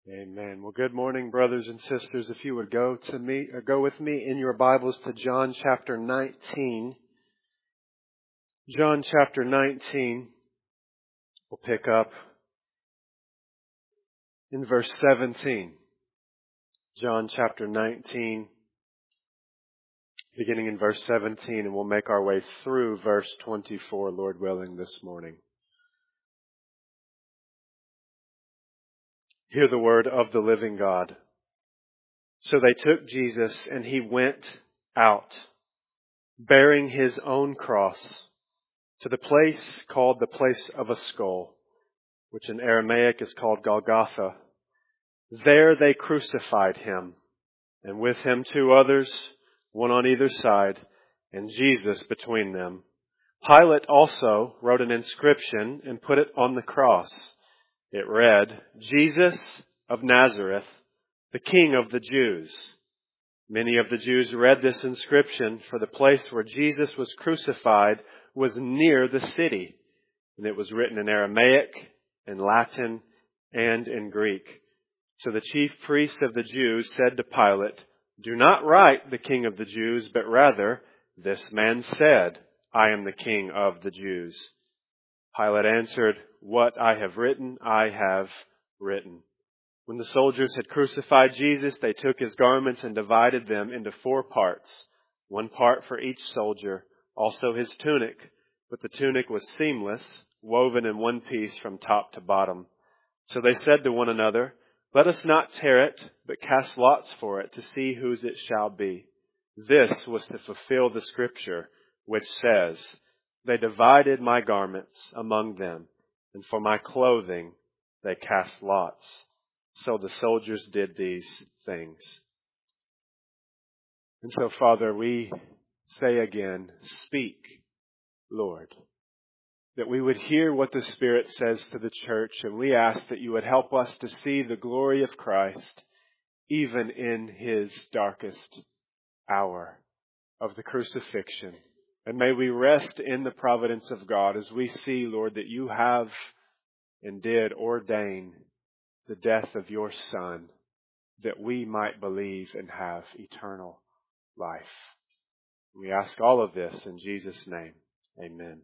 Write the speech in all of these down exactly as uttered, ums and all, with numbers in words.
Amen. Well, good morning, brothers and sisters. If you would go to me, or go with me in your Bibles to John chapter nineteen. John chapter nineteen. We'll pick up in verse seventeen. John chapter nineteen, beginning in verse seventeen, and we'll make our way through verse twenty-four, Lord willing, this morning. Hear the word of the living God. So they took Jesus, and he went out, bearing his own cross, to the place called the place of a skull, which in Aramaic is called Golgotha. There they crucified him, and with him two others, one on either side, and Jesus between them. Pilate also wrote an inscription and put it on the cross. It read, Jesus of Nazareth, the King of the Jews. Many of the Jews read this inscription, for the place where Jesus was crucified was near the city, and it was written in Aramaic, in Latin, and in Greek. So the chief priests of the Jews said to Pilate, "Do not write the King of the Jews, but rather, this man said, I am the King of the Jews." Pilate answered, "What I have written, I have written." When the soldiers had crucified Jesus, they took his garments and divided them into four parts, one part for each soldier, also his tunic. But the tunic was seamless, woven in one piece from top to bottom. So they said to one another, "Let us not tear it, but cast lots for it to see whose it shall be." This was to fulfill the scripture, which says, "They divided my garments among them, and for my clothing they cast lots." So the soldiers did these things. And so, Father, we say again, speak, Lord, that we would hear what the Spirit says to the church, and we ask that you would help us to see the glory of Christ even in his darkest hour of the crucifixion. And may we rest in the providence of God as we see, Lord, that you have and did ordain the death of your Son, that we might believe and have eternal life. We ask all of this in Jesus' name. Amen.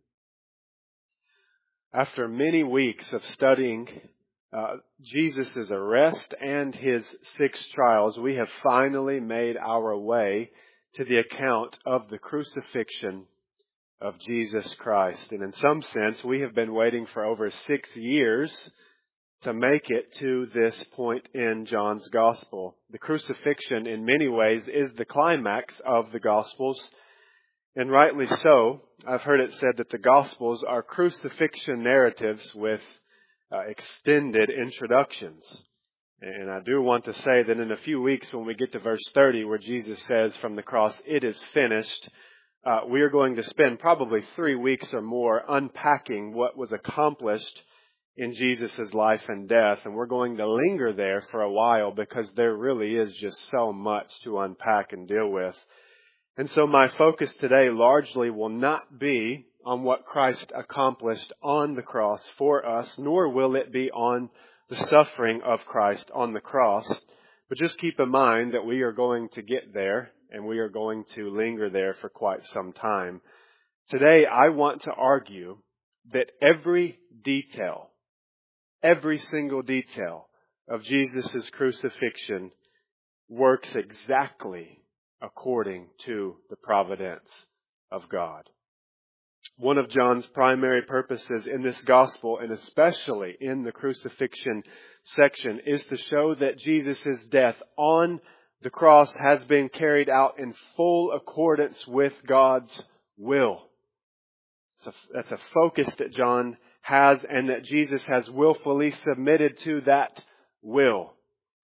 After many weeks of studying uh, Jesus' arrest and his six trials, we have finally made our way to the account of the crucifixion of Jesus Christ. And in some sense, we have been waiting for over six years to make it to this point in John's Gospel. The crucifixion, in many ways, is the climax of the Gospels, and rightly so. I've heard it said that the Gospels are crucifixion narratives with uh, extended introductions. And I do want to say that in a few weeks, when we get to verse thirty, where Jesus says from the cross, "It is finished," uh, we are going to spend probably three weeks or more unpacking what was accomplished in Jesus' life and death. And we're going to linger there for a while because there really is just so much to unpack and deal with. And so my focus today largely will not be on what Christ accomplished on the cross for us, nor will it be on the suffering of Christ on the cross. But just keep in mind that we are going to get there, and we are going to linger there for quite some time. Today, I want to argue that every detail Every single detail of Jesus' crucifixion works exactly according to the providence of God. One of John's primary purposes in this gospel, and especially in the crucifixion section, is to show that Jesus' death on the cross has been carried out in full accordance with God's will. That's a, that's a focus that John has, and that Jesus has willfully submitted to that will.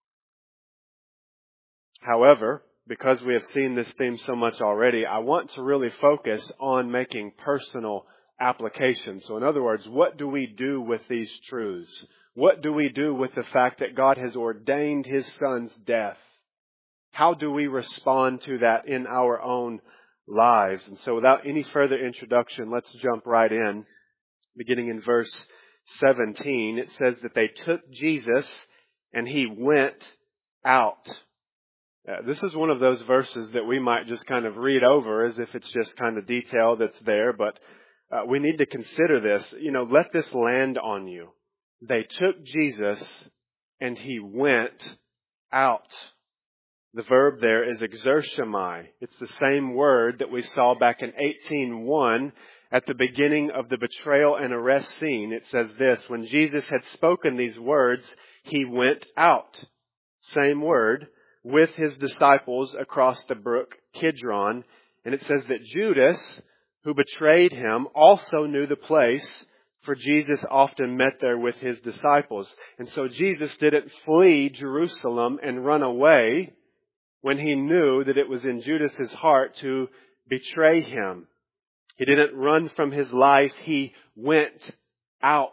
However, because we have seen this theme so much already, I want to really focus on making personal application. So in other words, what do we do with these truths? What do we do with the fact that God has ordained his Son's death? How do we respond to that in our own lives? And so without any further introduction, let's jump right in. Beginning in verse seventeen, it says that they took Jesus and he went out. Uh, this is one of those verses that we might just kind of read over as if it's just kind of detail that's there, but uh, we need to consider this. You know, let this land on you. They took Jesus and he went out. The verb there is exershomai. It's the same word that we saw back in eighteen one at the beginning of the betrayal and arrest scene. It says this, when Jesus had spoken these words, he went out. Same word, with his disciples across the brook Kidron. And it says that Judas, who betrayed him, also knew the place, for Jesus often met there with his disciples. And so Jesus didn't flee Jerusalem and run away when he knew that it was in Judas's heart to betray him. He didn't run from his life. He went out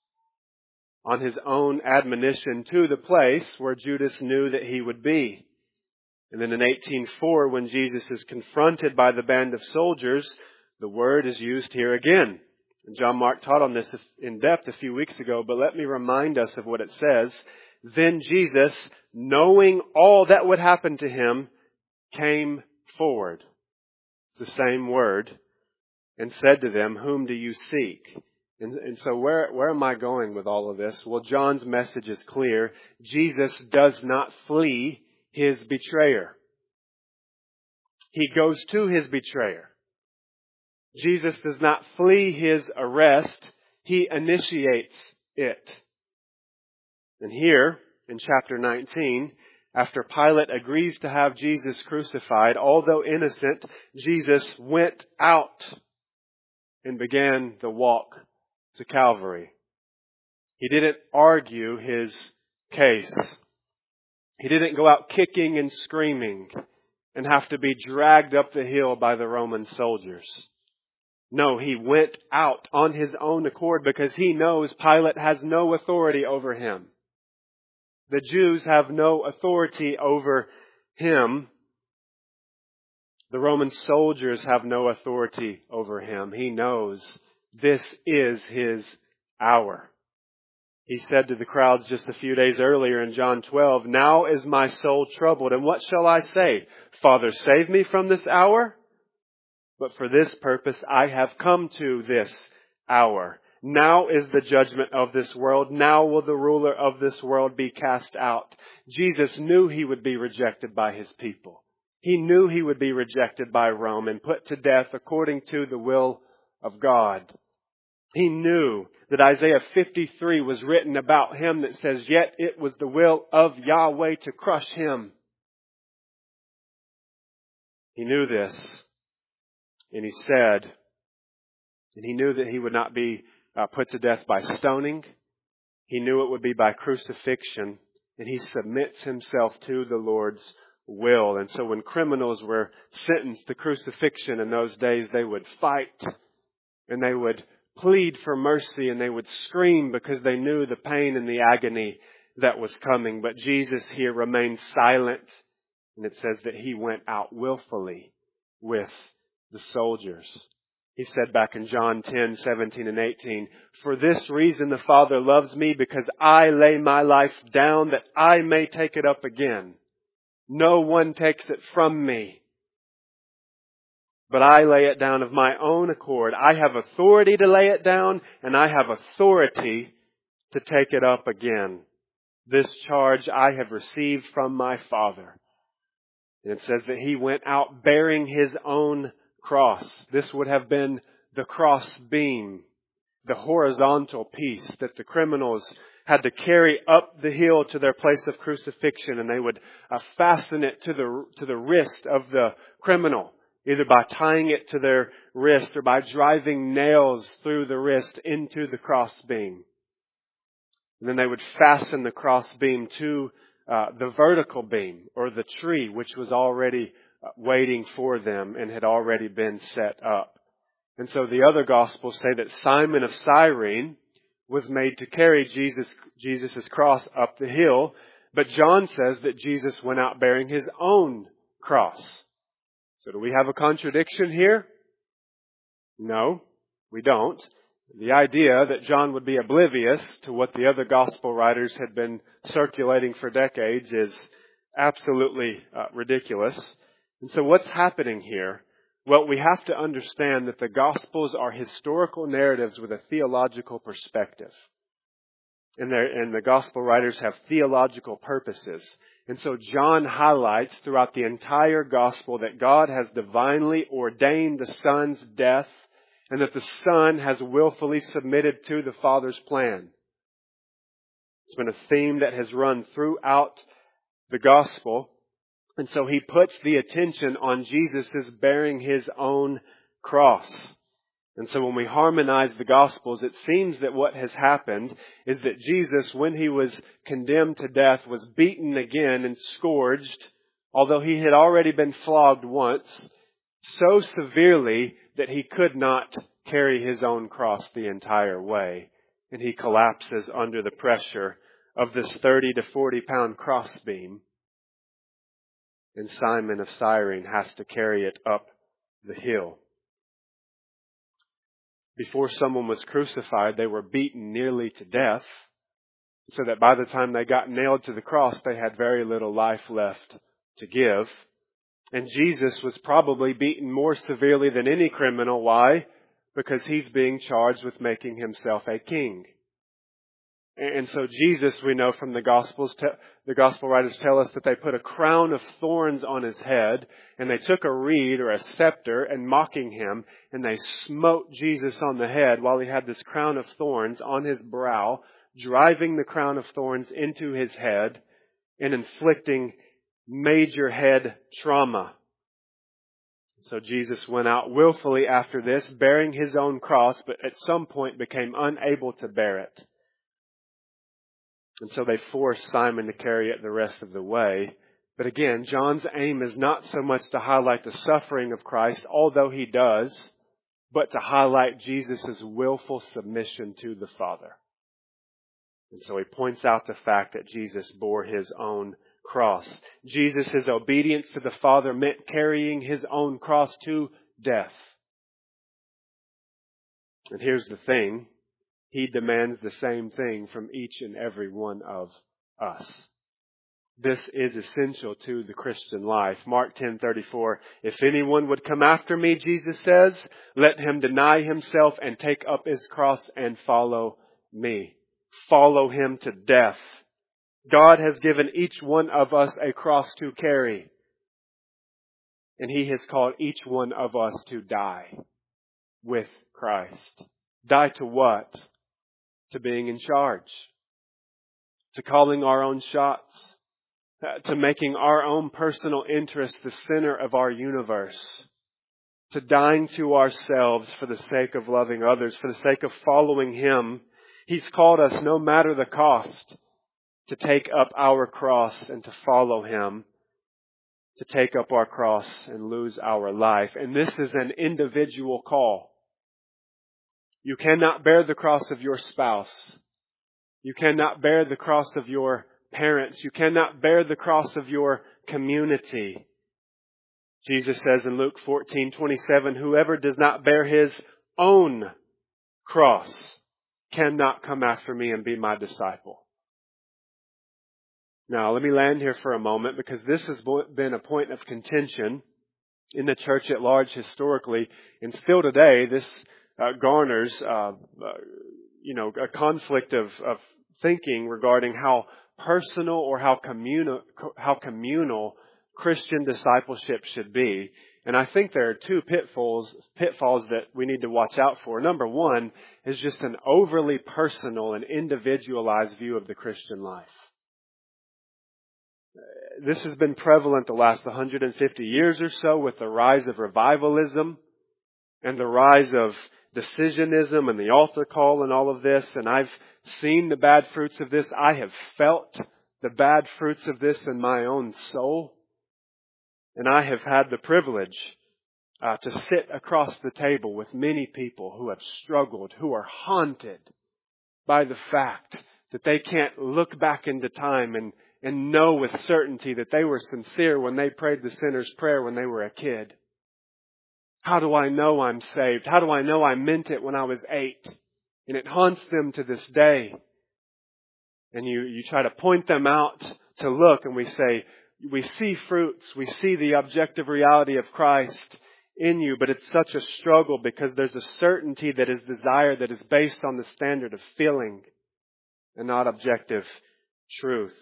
on his own admonition to the place where Judas knew that he would be. And then in eighteen four, when Jesus is confronted by the band of soldiers, the word is used here again. And John Mark taught on this in depth a few weeks ago, but let me remind us of what it says. Then Jesus, knowing all that would happen to him, came forward. It's the same word. And said to them, whom do you seek? And, and so where, where am I going with all of this? Well, John's message is clear. Jesus does not flee his betrayer. He goes to his betrayer. Jesus does not flee his arrest. He initiates it. And here, in chapter nineteen, after Pilate agrees to have Jesus crucified, although innocent, Jesus went out and began the walk to Calvary. He didn't argue his case. He didn't go out kicking and screaming and have to be dragged up the hill by the Roman soldiers. No, he went out on his own accord because he knows Pilate has no authority over him. The Jews have no authority over him. The Roman soldiers have no authority over him. He knows this is his hour. He said to the crowds just a few days earlier in John twelve, now is my soul troubled, and what shall I say? Father, save me from this hour? But for this purpose I have come to this hour. Now is the judgment of this world. Now will the ruler of this world be cast out. Jesus knew he would be rejected by his people. He knew he would be rejected by Rome and put to death according to the will of God. He knew that Isaiah fifty-three was written about him that says, yet it was the will of Yahweh to crush him. He knew this. And he said, and he knew that he would not be uh, put to death by stoning. He knew it would be by crucifixion. And he submits himself to the Lord's will. And so when criminals were sentenced to crucifixion in those days, they would fight and they would plead for mercy and they would scream because they knew the pain and the agony that was coming. But Jesus here remained silent. And it says that he went out willfully with the soldiers. He said back in John ten, seventeen and eighteen, for this reason the Father loves me, because I lay my life down that I may take it up again. No one takes it from me, but I lay it down of my own accord. I have authority to lay it down, and I have authority to take it up again. This charge I have received from my Father. And it says that he went out bearing his own cross. This would have been the cross beam, the horizontal piece that the criminals had to carry up the hill to their place of crucifixion, and they would uh, fasten it to the to the wrist of the criminal, either by tying it to their wrist or by driving nails through the wrist into the cross beam. And then they would fasten the cross beam to uh, the vertical beam or the tree, which was already waiting for them and had already been set up. And so the other Gospels say that Simon of Cyrene was made to carry Jesus, Jesus' cross up the hill. But John says that Jesus went out bearing his own cross. So do we have a contradiction here? No, we don't. The idea that John would be oblivious to what the other gospel writers had been circulating for decades is absolutely uh, ridiculous. And so what's happening here? Well, we have to understand that the Gospels are historical narratives with a theological perspective. And, and the Gospel writers have theological purposes. And so John highlights throughout the entire Gospel that God has divinely ordained the Son's death and that the Son has willfully submitted to the Father's plan. It's been a theme that has run throughout the Gospel. And so he puts the attention on Jesus' bearing his own cross. And so when we harmonize the Gospels, it seems that what has happened is that Jesus, when he was condemned to death, was beaten again and scourged, although he had already been flogged once, so severely that he could not carry his own cross the entire way. And he collapses under the pressure of this thirty to forty pound crossbeam. And Simon of Cyrene has to carry it up the hill. Before someone was crucified, they were beaten nearly to death, so that by the time they got nailed to the cross, they had very little life left to give. And Jesus was probably beaten more severely than any criminal. Why? Because he's being charged with making himself a king. And so Jesus, we know from the Gospels, the Gospel writers tell us that they put a crown of thorns on his head, and they took a reed or a scepter, and mocking him, and they smote Jesus on the head while he had this crown of thorns on his brow, driving the crown of thorns into his head and inflicting major head trauma. So Jesus went out willfully after this, bearing his own cross, but at some point became unable to bear it. And so they forced Simon to carry it the rest of the way. But again, John's aim is not so much to highlight the suffering of Christ, although he does, but to highlight Jesus' willful submission to the Father. And so he points out the fact that Jesus bore his own cross. Jesus' obedience to the Father meant carrying his own cross to death. And here's the thing. He demands the same thing from each and every one of us. This is essential to the Christian life. Mark ten thirty-four, if anyone would come after me, Jesus says, let him deny himself and take up his cross and follow me. Follow him to death. God has given each one of us a cross to carry. And he has called each one of us to die with Christ. Die to what? To being in charge, to calling our own shots, to making our own personal interests the center of our universe, to dying to ourselves for the sake of loving others, for the sake of following him. He's called us, no matter the cost, to take up our cross and to follow him, to take up our cross and lose our life. And this is an individual call. You cannot bear the cross of your spouse. You cannot bear the cross of your parents. You cannot bear the cross of your community. Jesus says in Luke fourteen twenty-seven, whoever does not bear his own cross cannot come after me and be my disciple. Now, let me land here for a moment, because this has been a point of contention in the church at large historically, and still today this Uh, garners, uh, uh, you know, a conflict of, of thinking regarding how personal or how communal, how communal Christian discipleship should be. And I think there are two pitfalls, pitfalls that we need to watch out for. Number one is just an overly personal and individualized view of the Christian life. This has been prevalent the last one hundred fifty years or so with the rise of revivalism and the rise of decisionism and the altar call and all of this. And I've seen the bad fruits of this. I have felt the bad fruits of this in my own soul. And I have had the privilege uh, to sit across the table with many people who have struggled, who are haunted by the fact that they can't look back into time and, and know with certainty that they were sincere when they prayed the sinner's prayer when they were a kid. How do I know I'm saved? How do I know I meant it when I was eight? And it haunts them to this day. And you, you try to point them out to look, and we say, we see fruits, we see the objective reality of Christ in you, but it's such a struggle because there's a certainty that is desired that is based on the standard of feeling and not objective truth.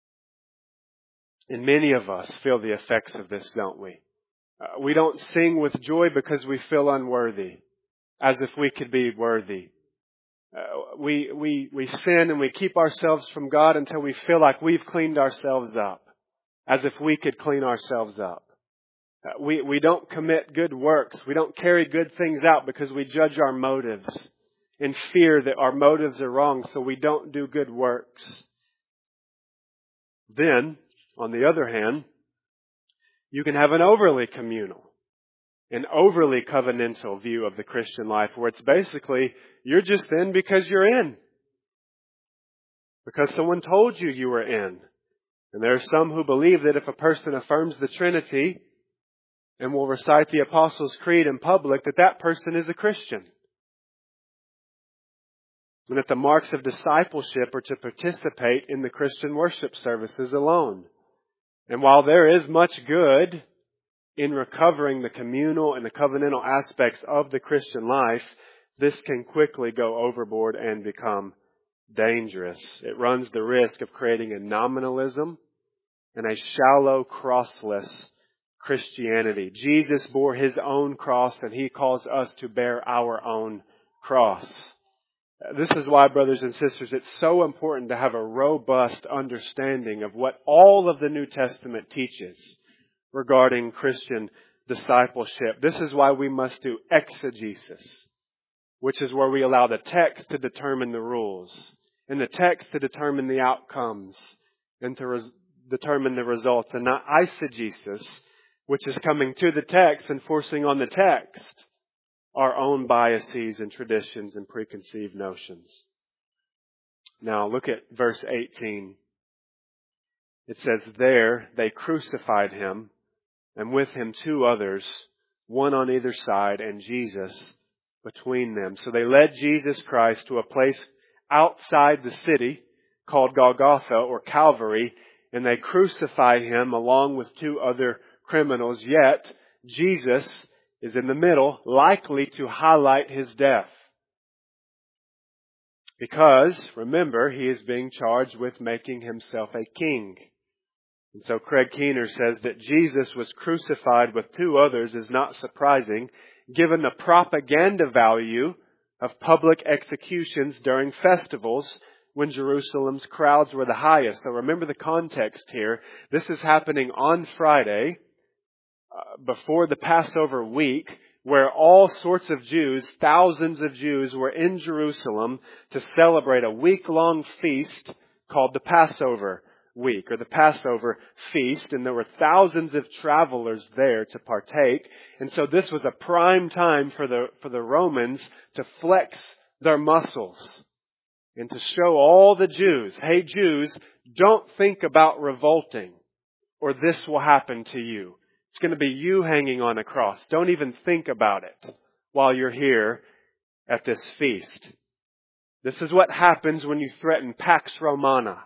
And many of us feel the effects of this, don't we? Uh, we don't sing with joy because we feel unworthy, as if we could be worthy. Uh, we, we, we sin and we keep ourselves from God until we feel like we've cleaned ourselves up, as if we could clean ourselves up. Uh, we, we don't commit good works. We don't carry good things out because we judge our motives in fear that our motives are wrong, so we don't do good works. Then, on the other hand, you can have an overly communal, an overly covenantal view of the Christian life where it's basically, you're just in because you're in. Because someone told you you were in. And there are some who believe that if a person affirms the Trinity and will recite the Apostles' Creed in public, that that person is a Christian. And that the marks of discipleship are to participate in the Christian worship services alone. And while there is much good in recovering the communal and the covenantal aspects of the Christian life, this can quickly go overboard and become dangerous. It runs the risk of creating a nominalism and a shallow, crossless Christianity. Jesus bore His own cross, and He calls us to bear our own cross. This is why, brothers and sisters, it's so important to have a robust understanding of what all of the New Testament teaches regarding Christian discipleship. This is why we must do exegesis, which is where we allow the text to determine the rules, and the text to determine the outcomes, and to res- determine the results, and not eisegesis, which is coming to the text and forcing on the text our own biases and traditions and preconceived notions. Now look at verse eighteen. It says, "There they crucified Him, and with Him two others, one on either side, and Jesus between them." So they led Jesus Christ to a place outside the city called Golgotha or Calvary, and they crucify Him along with two other criminals. Yet Jesus is in the middle, likely to highlight His death. Because, remember, He is being charged with making Himself a king. And so Craig Keener says that Jesus was crucified with two others is not surprising, given the propaganda value of public executions during festivals when Jerusalem's crowds were the highest. So remember the context here. This is happening on Friday, Uh, before the Passover week, where all sorts of Jews, thousands of Jews, were in Jerusalem to celebrate a week-long feast called the Passover week, or the Passover feast, and there were thousands of travelers there to partake. And so this was a prime time for the for the Romans to flex their muscles and to show all the Jews, hey Jews, don't think about revolting, or this will happen to you. It's going to be you hanging on a cross. Don't even think about it while you're here at this feast. This is what happens when you threaten Pax Romana.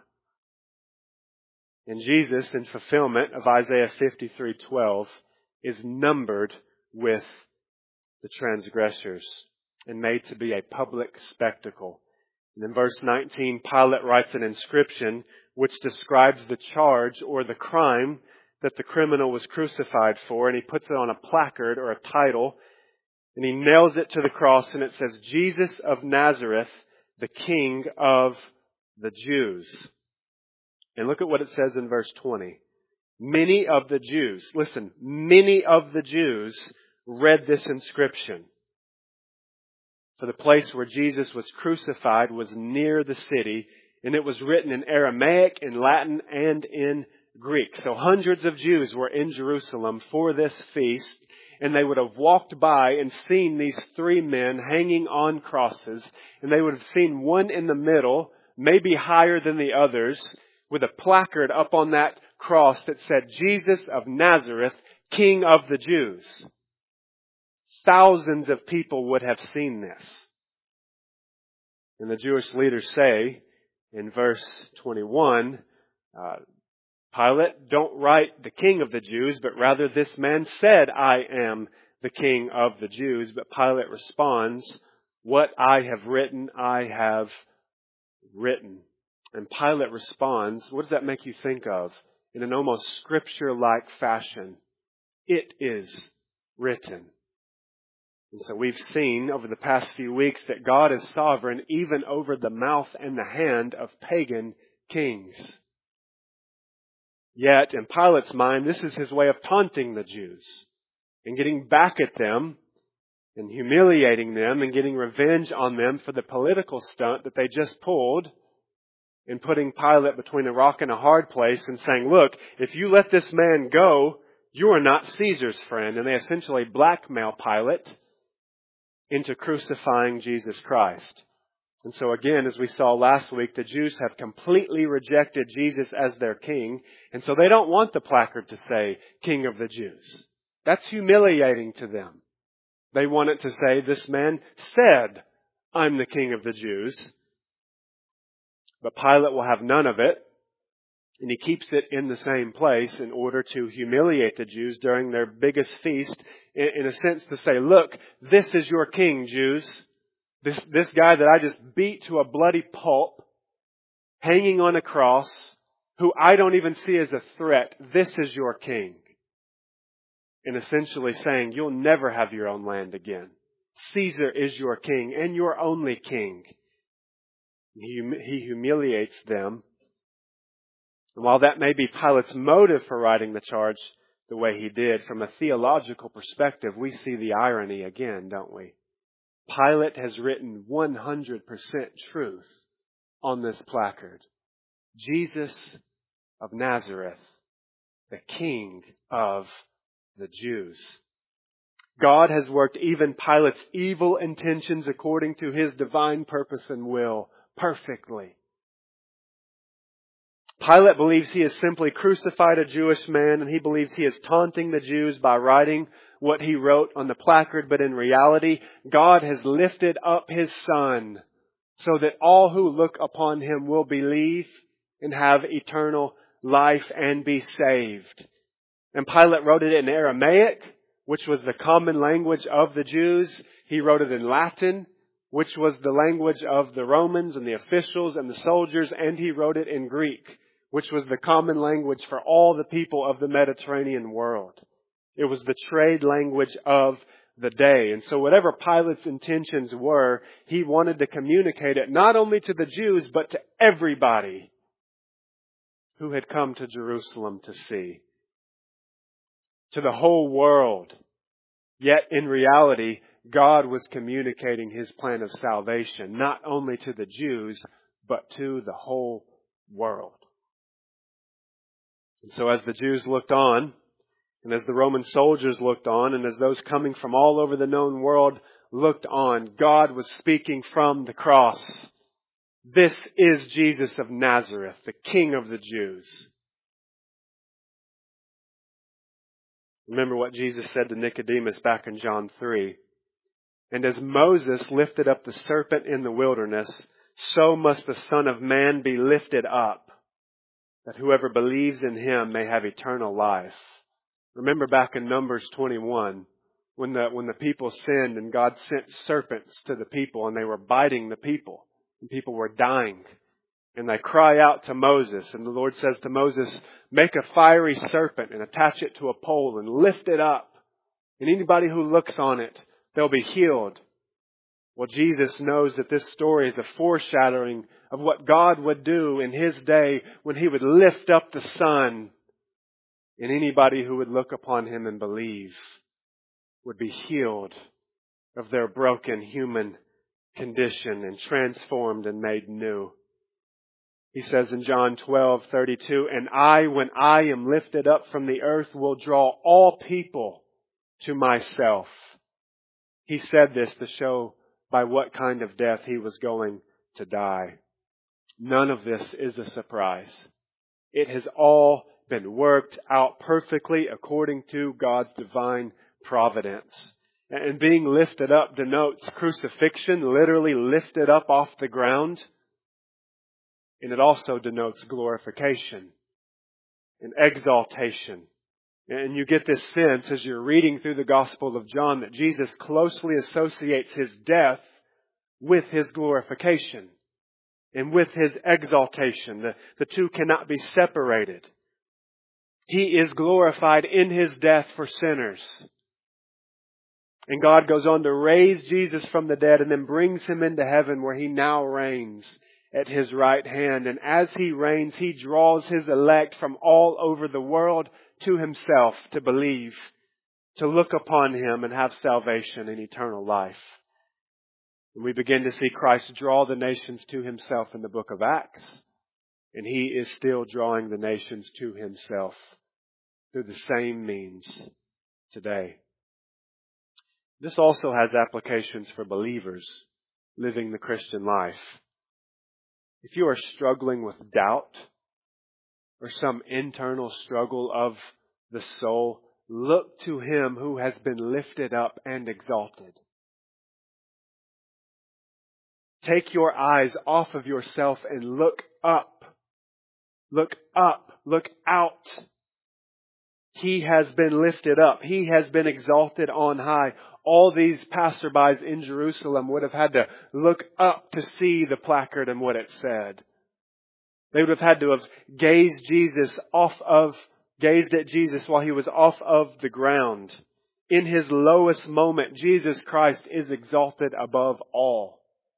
And Jesus, in fulfillment of Isaiah fifty-three twelve, is numbered with the transgressors and made to be a public spectacle. And in verse nineteen, Pilate writes an inscription which describes the charge or the crime that the criminal was crucified for, and he puts it on a placard or a title, and he nails it to the cross, and it says, "Jesus of Nazareth, the King of the Jews." And look at what it says in verse twenty. Many of the Jews, listen, many of the Jews read this inscription. For the place where Jesus was crucified was near the city, and it was written in Aramaic, in Latin, and in Greek. So hundreds of Jews were in Jerusalem for this feast, and they would have walked by and seen these three men hanging on crosses, and they would have seen one in the middle, maybe higher than the others, with a placard up on that cross that said, "Jesus of Nazareth, King of the Jews." Thousands of people would have seen this. And the Jewish leaders say in verse twenty-one, uh, Pilate, don't write the King of the Jews, but rather this man said, I am the King of the Jews. But Pilate responds, what I have written, I have written. And Pilate responds, what does that make you think of? In an almost scripture-like fashion, it is written. And so we've seen over the past few weeks that God is sovereign even over the mouth and the hand of pagan kings. Yet, in Pilate's mind, this is his way of taunting the Jews and getting back at them and humiliating them and getting revenge on them for the political stunt that they just pulled in putting Pilate between a rock and a hard place and saying, look, if you let this man go, you are not Caesar's friend. And they essentially blackmail Pilate into crucifying Jesus Christ. And so again, as we saw last week, the Jews have completely rejected Jesus as their king. And so they don't want the placard to say, King of the Jews. That's humiliating to them. They want it to say, this man said, I'm the King of the Jews. But Pilate will have none of it. And he keeps it in the same place in order to humiliate the Jews during their biggest feast. In a sense to say, look, this is your king, Jews. This, this guy that I just beat to a bloody pulp, hanging on a cross, who I don't even see as a threat. This is your king. And essentially saying, you'll never have your own land again. Caesar is your king and your only king. He, he humiliates them. And while that may be Pilate's motive for writing the charge the way he did, from a theological perspective, we see the irony again, don't we? Pilate has written one hundred percent truth on this placard. Jesus of Nazareth, the King of the Jews. God has worked even Pilate's evil intentions according to his divine purpose and will perfectly. Pilate believes he has simply crucified a Jewish man, and he believes he is taunting the Jews by writing what he wrote on the placard. But in reality, God has lifted up his Son so that all who look upon him will believe and have eternal life and be saved. And Pilate wrote it in Aramaic, which was the common language of the Jews. He wrote it in Latin, which was the language of the Romans and the officials and the soldiers. And he wrote it in Greek, which was the common language for all the people of the Mediterranean world. It was the trade language of the day. And so whatever Pilate's intentions were, he wanted to communicate it not only to the Jews, but to everybody who had come to Jerusalem to see. To the whole world. Yet in reality, God was communicating his plan of salvation, not only to the Jews, but to the whole world. And so as the Jews looked on, and as the Roman soldiers looked on, and as those coming from all over the known world looked on, God was speaking from the cross. This is Jesus of Nazareth, the King of the Jews. Remember what Jesus said to Nicodemus back in John three. And as Moses lifted up the serpent in the wilderness, so must the Son of Man be lifted up, that whoever believes in him may have eternal life. Remember back in Numbers twenty-one, when the, when the people sinned and God sent serpents to the people and they were biting the people and people were dying. And they cry out to Moses, and the Lord says to Moses, make a fiery serpent and attach it to a pole and lift it up. And anybody who looks on it, they'll be healed. Well, Jesus knows that this story is a foreshadowing of what God would do in his day when he would lift up the Son. And anybody who would look upon him and believe would be healed of their broken human condition and transformed and made new. He says in John twelve thirty-two, and I, when I am lifted up from the earth, will draw all people to myself. He said this to show by what kind of death he was going to die. None of this is a surprise. It has all been worked out perfectly according to God's divine providence. And being lifted up denotes crucifixion, literally lifted up off the ground. And it also denotes glorification and exaltation. And you get this sense as you're reading through the Gospel of John that Jesus closely associates His death with His glorification and with His exaltation. The, the two cannot be separated. He is glorified in His death for sinners. And God goes on to raise Jesus from the dead and then brings Him into heaven where He now reigns at His right hand. And as He reigns, He draws His elect from all over the world to Himself to believe, to look upon Him and have salvation and eternal life. And we begin to see Christ draw the nations to Himself in the book of Acts. And He is still drawing the nations to Himself through the same means today. This also has applications for believers living the Christian life. If you are struggling with doubt or some internal struggle of the soul, look to Him who has been lifted up and exalted. Take your eyes off of yourself and look up. Look up. Look out. He has been lifted up. He has been exalted on high. All these passerbys in Jerusalem would have had to look up to see the placard and what it said. They would have had to have gazed Jesus off of, gazed at Jesus while He was off of the ground. In His lowest moment, Jesus Christ is exalted above all.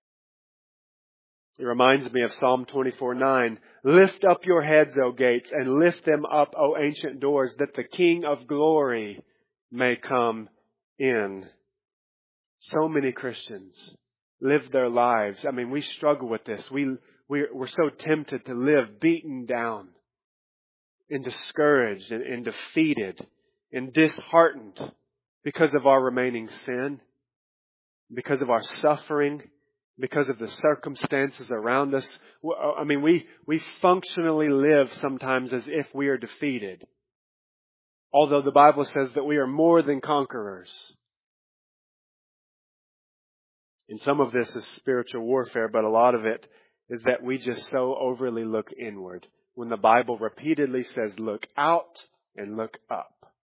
It reminds me of Psalm twenty-four nine. Lift up your heads, O gates, and lift them up, O ancient doors, that the King of glory may come in. So many Christians live their lives. I mean, we struggle with this. We, we, we're so tempted to live beaten down and discouraged and, and defeated and disheartened because of our remaining sin, because of our suffering, because of the circumstances around us. I mean, we, we functionally live sometimes as if we are defeated. Although the Bible says that we are more than conquerors. And some of this is spiritual warfare, but a lot of it is that we just so overly look inward. When the Bible repeatedly says, look out and look up.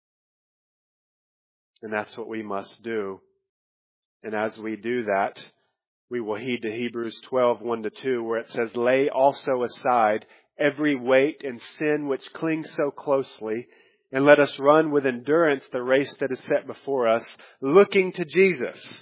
And that's what we must do. And as we do that, we will heed to Hebrews twelve, one to two, where it says, lay also aside every weight and sin which clings so closely, and let us run with endurance the race that is set before us, looking to Jesus.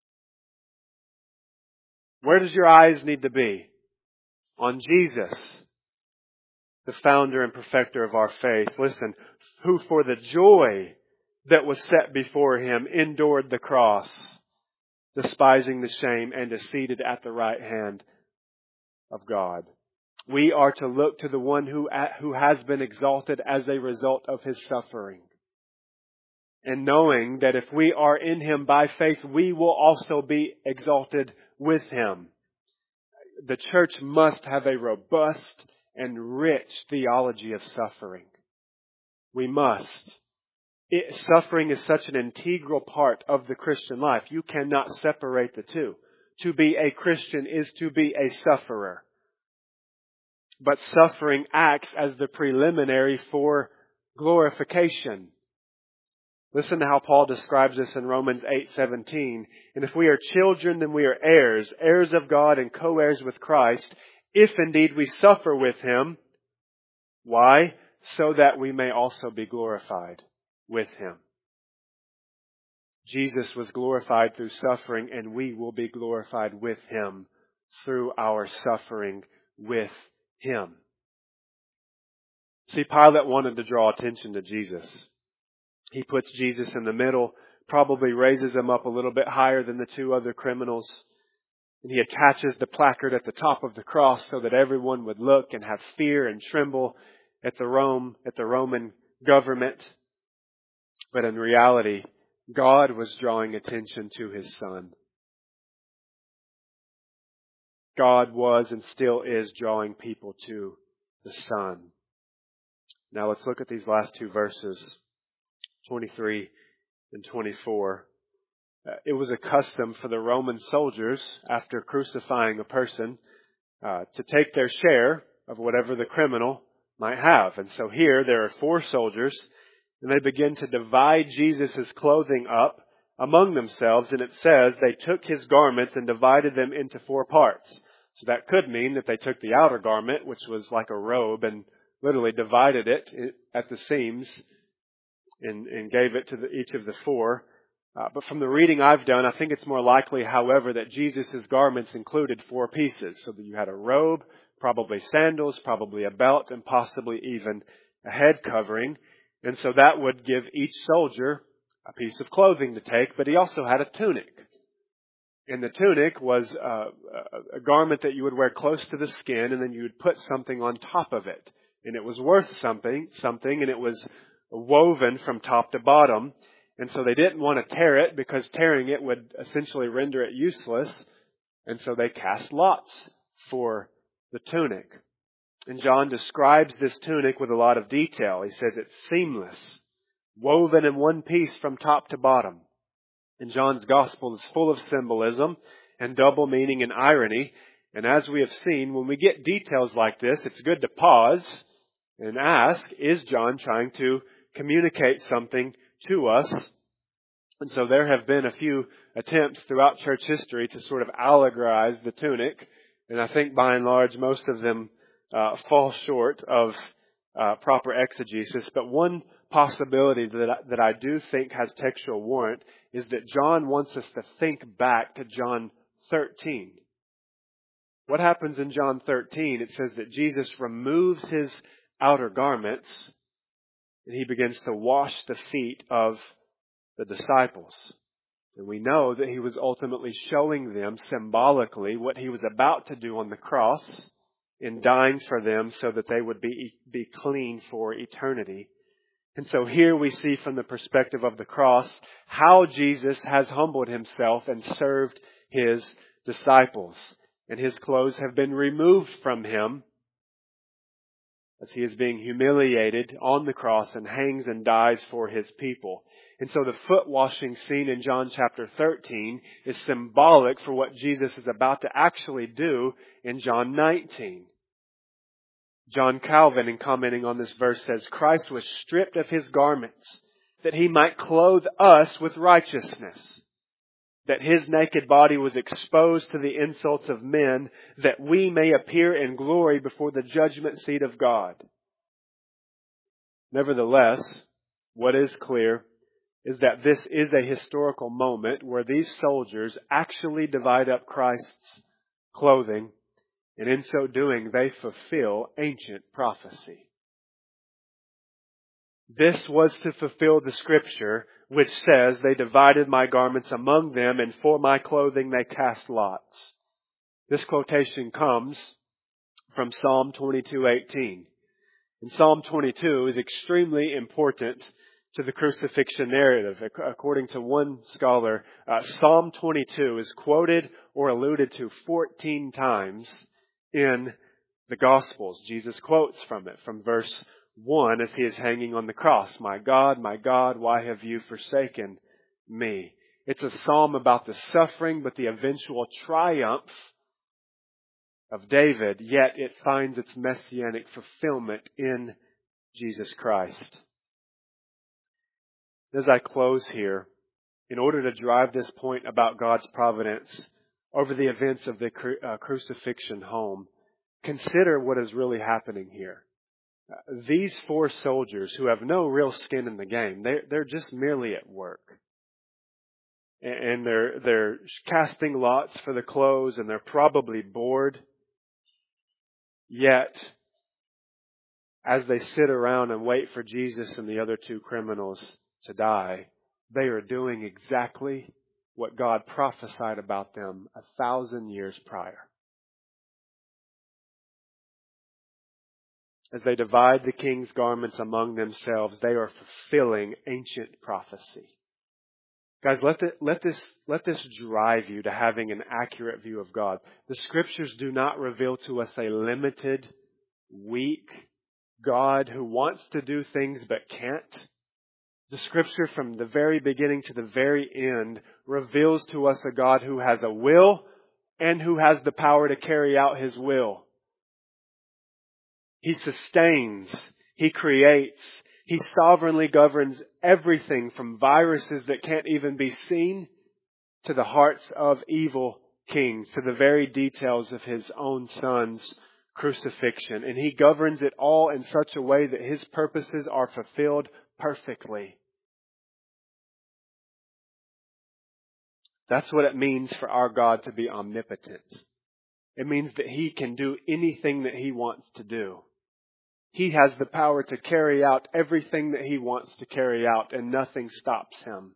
Where does your eyes need to be? On Jesus, the founder and perfecter of our faith. Listen, who for the joy that was set before Him endured the cross, despising the shame, and is seated at the right hand of God. We are to look to the one who, who has been exalted as a result of His suffering. And knowing that if we are in Him by faith, we will also be exalted with Him. The church must have a robust and rich theology of suffering. We must. It, suffering is such an integral part of the Christian life. You cannot separate the two. To be a Christian is to be a sufferer. But suffering acts as the preliminary for glorification. Listen to how Paul describes this in Romans eight seventeen. And if we are children, then we are heirs, heirs of God and co-heirs with Christ, if indeed we suffer with Him. Why? So that we may also be glorified with Him. Jesus was glorified through suffering, and we will be glorified with Him through our suffering with Him. See, Pilate wanted to draw attention to Jesus. He puts Jesus in the middle, probably raises Him up a little bit higher than the two other criminals. And He attaches the placard at the top of the cross so that everyone would look and have fear and tremble at the Rome, at the Roman government. But in reality, God was drawing attention to His Son. God was and still is drawing people to the Son. Now let's look at these last two verses, twenty-three and twenty-four. Uh, it was a custom for the Roman soldiers, after crucifying a person, uh, to take their share of whatever the criminal might have. And so here there are four soldiers, and they begin to divide Jesus' clothing up among themselves, and it says they took his garments and divided them into four parts. So that could mean that they took the outer garment, which was like a robe, and literally divided it at the seams and, and gave it to the, each of the four. Uh, but from the reading I've done, I think it's more likely, however, that Jesus' garments included four pieces. So that you had a robe, probably sandals, probably a belt, and possibly even a head covering. And so that would give each soldier a piece of clothing to take, but he also had a tunic. And the tunic was uh, a garment that you would wear close to the skin, and then you would put something on top of it. And it was worth something, something, and it was woven from top to bottom. And so they didn't want to tear it, because tearing it would essentially render it useless. And so they cast lots for the tunic. And John describes this tunic with a lot of detail. He says it's seamless, woven in one piece from top to bottom. And John's gospel is full of symbolism and double meaning and irony. And as we have seen, when we get details like this, it's good to pause and ask, is John trying to communicate something to us? And so there have been a few attempts throughout church history to sort of allegorize the tunic. And I think by and large, most of them uh, fall short of uh, proper exegesis. But one possibility that I, that I do think has textual warrant is that John wants us to think back to John thirteen. What happens in John thirteen? It says that Jesus removes his outer garments and he begins to wash the feet of the disciples. And we know that he was ultimately showing them symbolically what he was about to do on the cross in dying for them so that they would be, be clean for eternity. And so here we see from the perspective of the cross how Jesus has humbled himself and served his disciples. And his clothes have been removed from him as he is being humiliated on the cross and hangs and dies for his people. And so the foot washing scene in John chapter thirteen is symbolic for what Jesus is about to actually do in John nineteen. John Calvin, in commenting on this verse, says, Christ was stripped of his garments that he might clothe us with righteousness, that his naked body was exposed to the insults of men, that we may appear in glory before the judgment seat of God. Nevertheless, what is clear is that this is a historical moment where these soldiers actually divide up Christ's clothing, and in so doing, they fulfill ancient prophecy. This was to fulfill the scripture which says, they divided my garments among them, and for my clothing they cast lots. This quotation comes from Psalm twenty-two eighteen. And Psalm twenty-two is extremely important to the crucifixion narrative. According to one scholar, uh, Psalm twenty-two is quoted or alluded to fourteen times in the Gospels. Jesus quotes from it, from verse one as he is hanging on the cross. My God, my God, why have you forsaken me? It's a psalm about the suffering but the eventual triumph of David, yet it finds its messianic fulfillment in Jesus Christ. As I close here, in order to drive this point about God's providence over the events of the cru- uh, crucifixion home, consider what is really happening here. Uh, these four soldiers who have no real skin in the game, they're, they're just merely at work. And, and they're, they're casting lots for the clothes, and they're probably bored. Yet, as they sit around and wait for Jesus and the other two criminals to die, they are doing exactly what God prophesied about them a thousand years prior. As they divide the king's garments among themselves, they are fulfilling ancient prophecy. Guys, let, the, let, this, let this drive you to having an accurate view of God. The Scriptures do not reveal to us a limited, weak God who wants to do things but can't. The Scripture from the very beginning to the very end reveals to us a God who has a will and who has the power to carry out His will. He sustains. He creates. He sovereignly governs everything from viruses that can't even be seen to the hearts of evil kings, to the very details of His own Son's crucifixion. And He governs it all in such a way that His purposes are fulfilled perfectly. That's what it means for our God to be omnipotent. It means that He can do anything that He wants to do. He has the power to carry out everything that He wants to carry out, and nothing stops Him.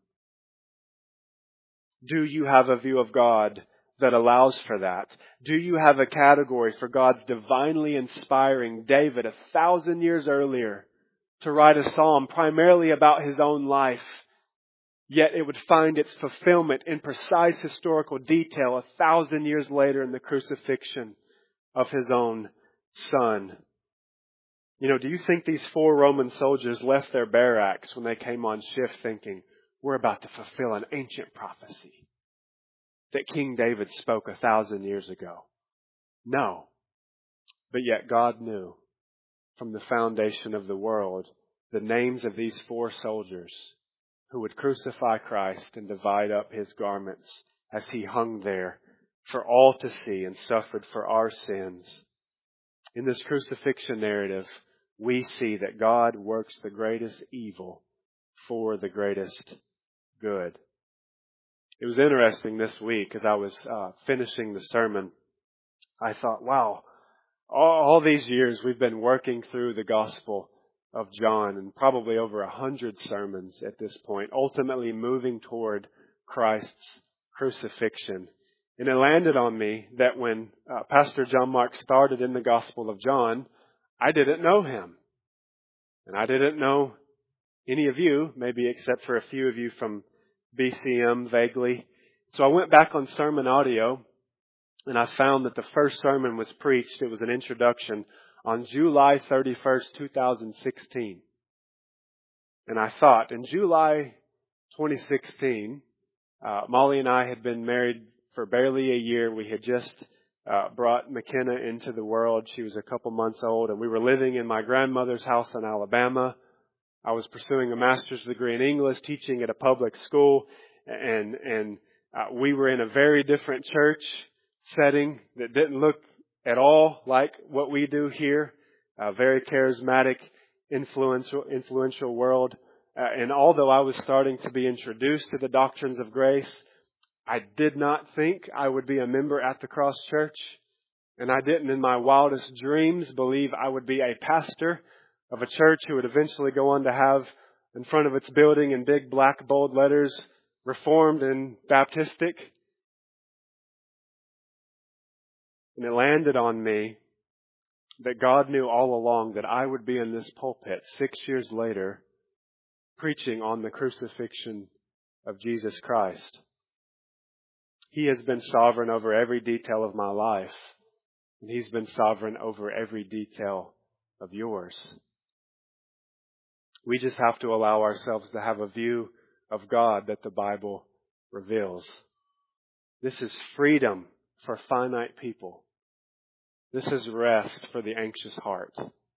Do you have a view of God that allows for that? Do you have a category for God's divinely inspiring David a thousand years earlier to write a psalm primarily about his own life, yet it would find its fulfillment in precise historical detail a thousand years later in the crucifixion of His own Son? You know, do you think these four Roman soldiers left their barracks when they came on shift thinking, we're about to fulfill an ancient prophecy that King David spoke a thousand years ago? No. But yet God knew from the foundation of the world the names of these four soldiers who would crucify Christ and divide up His garments as He hung there for all to see and suffered for our sins. In this crucifixion narrative, we see that God works the greatest evil for the greatest good. It was interesting this week as I was uh, finishing the sermon. I thought, wow, all, all these years we've been working through the Gospel of John, and probably over a hundred sermons at this point, ultimately moving toward Christ's crucifixion. And it landed on me that when uh, Pastor John Mark started in the Gospel of John, I didn't know him. And I didn't know any of you, maybe except for a few of you from B C M vaguely. So I went back on sermon audio, and I found that the first sermon was preached. It was an introduction on July thirty-first, twenty sixteen. And I thought, in July twenty sixteen, uh, Molly and I had been married for barely a year. We had just uh, brought McKenna into the world. She was a couple months old, and we were living in my grandmother's house in Alabama. I was pursuing a master's degree in English, teaching at a public school, and and uh, we were in a very different church setting that didn't look at all like what we do here. A very charismatic, influential, influential world. Uh, and although I was starting to be introduced to the doctrines of grace, I did not think I would be a member at the Cross Church. And I didn't in my wildest dreams believe I would be a pastor of a church who would eventually go on to have in front of its building in big black bold letters, Reformed and Baptistic. And it landed on me that God knew all along that I would be in this pulpit six years later preaching on the crucifixion of Jesus Christ. He has been sovereign over every detail of my life, and He's been sovereign over every detail of yours. We just have to allow ourselves to have a view of God that the Bible reveals. This is freedom for finite people. This is rest for the anxious heart.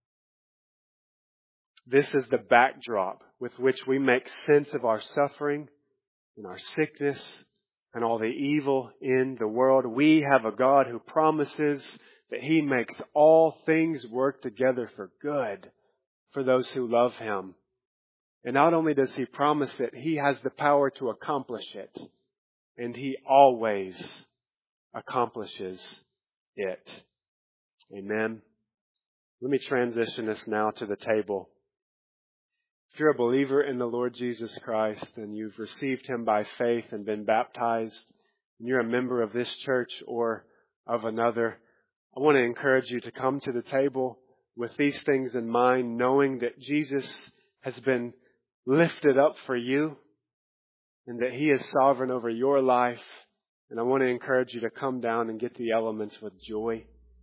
This is the backdrop with which we make sense of our suffering and our sickness and all the evil in the world. We have a God who promises that He makes all things work together for good for those who love Him. And not only does He promise it, He has the power to accomplish it. And He always accomplishes it. Amen. Let me transition us now to the table. If you're a believer in the Lord Jesus Christ and you've received Him by faith and been baptized, and you're a member of this church or of another, I want to encourage you to come to the table with these things in mind, knowing that Jesus has been lifted up for you and that He is sovereign over your life. And I want to encourage you to come down and get the elements with joy.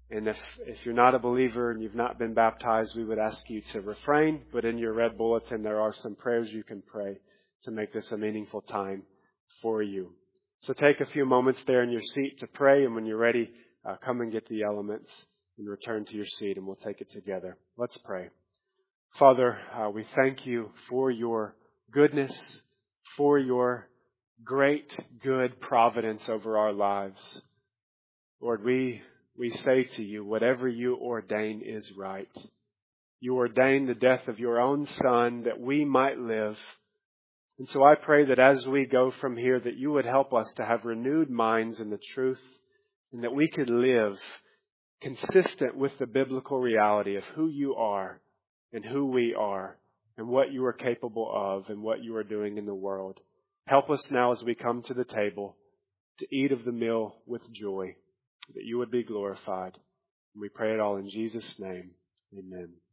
And if, if you're not a believer and you've not been baptized, we would ask you to refrain. But in your red bulletin, there are some prayers you can pray to make this a meaningful time for you. So take a few moments there in your seat to pray. And when you're ready, uh, come and get the elements and return to your seat, and we'll take it together. Let's pray. Father, uh, we thank you for your goodness, for your great, good providence over our lives. Lord, we We say to you, whatever you ordain is right. You ordained the death of your own Son that we might live. And so I pray that as we go from here, that you would help us to have renewed minds in the truth, and that we could live consistent with the biblical reality of who you are and who we are and what you are capable of and what you are doing in the world. Help us now as we come to the table to eat of the meal with joy, that you would be glorified. And we pray it all in Jesus' name. Amen.